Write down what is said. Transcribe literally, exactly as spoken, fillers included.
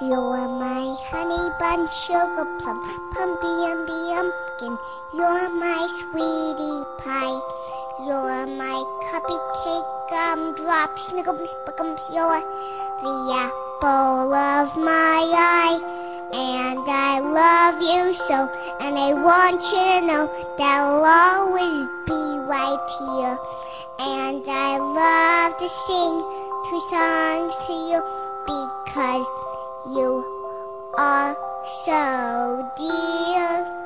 You are my honey bun, sugar plum, pumpy umby umpkin. You're my sweetie pie. You're my cupcake gumdrop, snickums, spickums. You're the apple of my eye. And I love you so, and I want you to know that I'll always be right here. And I love to sing two songs to you because you are so dear.